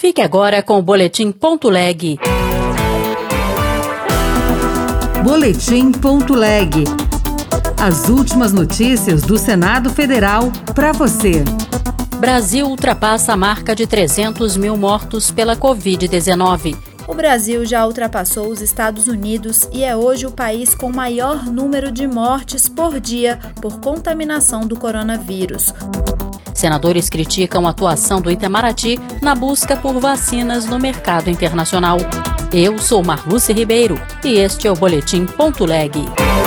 Fique agora com o Boletim.leg. Boletim.leg. As últimas notícias do Senado Federal para você. Brasil ultrapassa a marca de 300 mil mortos pela Covid-19. O Brasil já ultrapassou os Estados Unidos e é hoje o país com maior número de mortes por dia por contaminação do coronavírus. Senadores criticam a atuação do Itamaraty na busca por vacinas no mercado internacional. Eu sou Marluce Ribeiro e este é o Boletim.leg.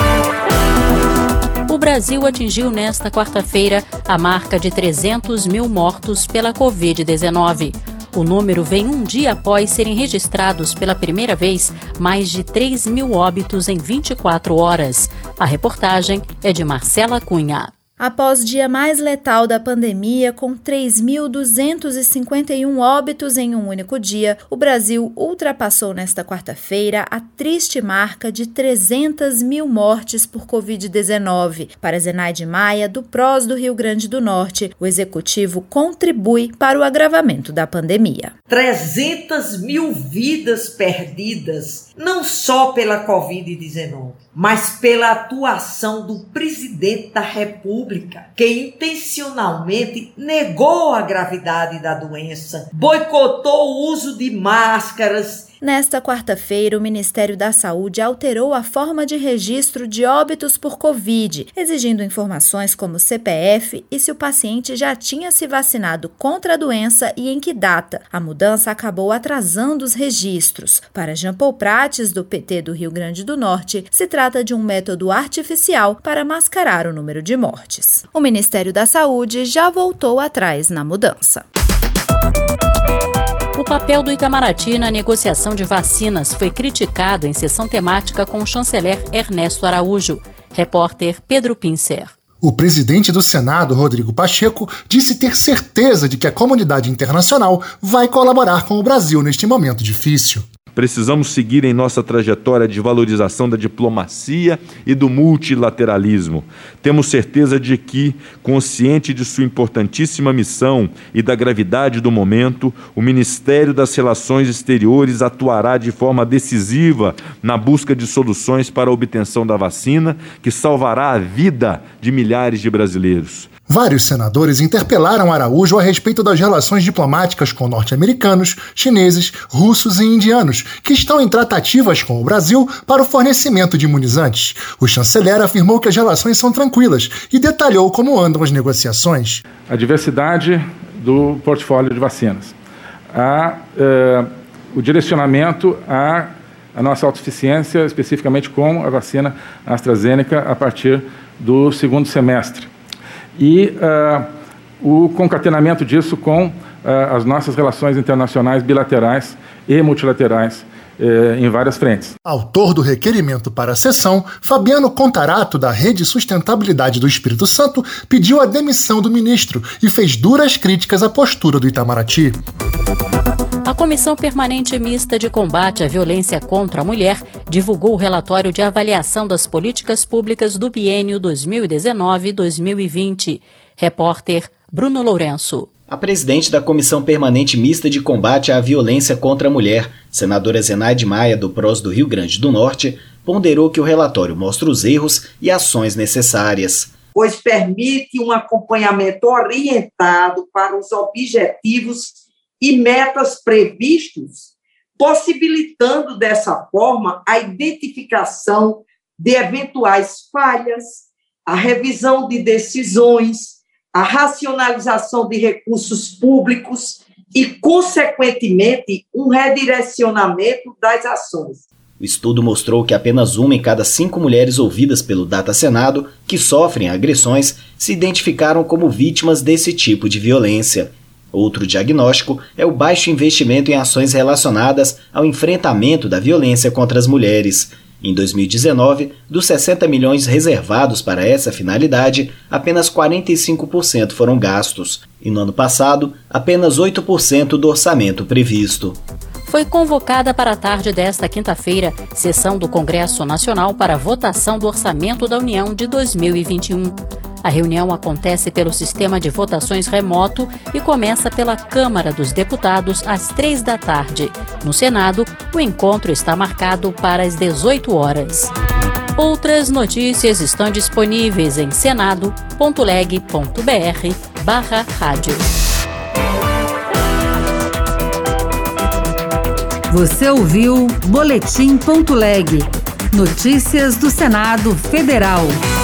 O Brasil atingiu nesta quarta-feira a marca de 300 mil mortos pela Covid-19. O número vem um dia após serem registrados pela primeira vez mais de 3 mil óbitos em 24 horas. A reportagem é de Marcela Cunha. Após o dia mais letal da pandemia, com 3.251 óbitos em um único dia, o Brasil ultrapassou nesta quarta-feira a triste marca de 300 mil mortes por Covid-19. Para Zenaide Maia, do PROS do Rio Grande do Norte, o executivo contribui para o agravamento da pandemia. 300 mil vidas perdidas, não só pela Covid-19, mas pela atuação do presidente da República, que intencionalmente negou a gravidade da doença, boicotou o uso de máscaras. Nesta quarta-feira, o Ministério da Saúde alterou a forma de registro de óbitos por Covid, exigindo informações como CPF e se o paciente já tinha se vacinado contra a doença e em que data. A mudança acabou atrasando os registros. Para Jean Paul Prates, do PT do Rio Grande do Norte, se trata de um método artificial para mascarar o número de mortes. O Ministério da Saúde já voltou atrás na mudança. O papel do Itamaraty na negociação de vacinas foi criticado em sessão temática com o chanceler Ernesto Araújo. Repórter Pedro Pincer. O presidente do Senado, Rodrigo Pacheco, disse ter certeza de que a comunidade internacional vai colaborar com o Brasil neste momento difícil. Precisamos seguir em nossa trajetória de valorização da diplomacia e do multilateralismo. Temos certeza de que, consciente de sua importantíssima missão e da gravidade do momento, o Ministério das Relações Exteriores atuará de forma decisiva na busca de soluções para a obtenção da vacina, que salvará a vida de milhares de brasileiros. Vários senadores interpelaram Araújo a respeito das relações diplomáticas com norte-americanos, chineses, russos e indianos, que estão em tratativas com o Brasil para o fornecimento de imunizantes. O chanceler afirmou que as relações são tranquilas e detalhou como andam as negociações. A diversidade do portfólio de vacinas, o direcionamento à nossa autossuficiência, especificamente com a vacina AstraZeneca, a partir do segundo semestre. E o concatenamento disso com as nossas relações internacionais bilaterais e multilaterais em várias frentes. Autor do requerimento para a sessão, Fabiano Contarato, da Rede Sustentabilidade do Espírito Santo, pediu a demissão do ministro e fez duras críticas à postura do Itamaraty. A Comissão Permanente Mista de Combate à Violência contra a Mulher divulgou o relatório de avaliação das políticas públicas do biênio 2019-2020. Repórter Bruno Lourenço. A presidente da Comissão Permanente Mista de Combate à Violência contra a Mulher, senadora Zenaide Maia, do PROS do Rio Grande do Norte, ponderou que o relatório mostra os erros e ações necessárias. Pois permite um acompanhamento orientado para os objetivos e metas previstos, possibilitando dessa forma a identificação de eventuais falhas, a revisão de decisões, a racionalização de recursos públicos e, consequentemente, um redirecionamento das ações. O estudo mostrou que apenas 1 em cada 5 mulheres ouvidas pelo Data Senado que sofrem agressões se identificaram como vítimas desse tipo de violência. Outro diagnóstico é o baixo investimento em ações relacionadas ao enfrentamento da violência contra as mulheres. Em 2019, dos 60 milhões reservados para essa finalidade, apenas 45% foram gastos. E no ano passado, apenas 8% do orçamento previsto. Foi convocada para a tarde desta quinta-feira sessão do Congresso Nacional para votação do Orçamento da União de 2021. A reunião acontece pelo sistema de votações remoto e começa pela Câmara dos Deputados às 3 da tarde. No Senado, o encontro está marcado para as 18 horas. Outras notícias estão disponíveis em senado.leg.br/rádio. Você ouviu Boletim.leg. Notícias do Senado Federal.